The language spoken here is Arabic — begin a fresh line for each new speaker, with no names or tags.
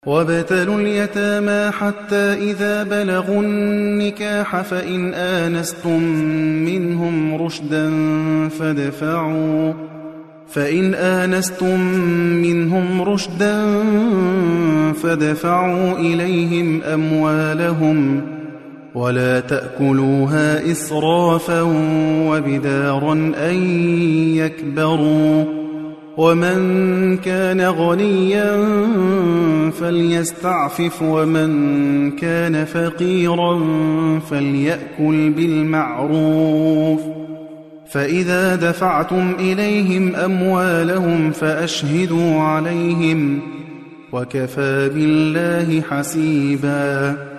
وابتلوا اليتامى حتى إذا بلغوا النكاح فإن آنستم منهم رشدا فادفعوا إليهم أموالهم ولا تأكلوها إسرافا وبدارا أن يكبروا ومن كان غنيا فليستعفف ومن كان فقيرا فليأكل بالمعروف فإذا دفعتم إليهم أموالهم فأشهدوا عليهم وكفى بالله حسيبا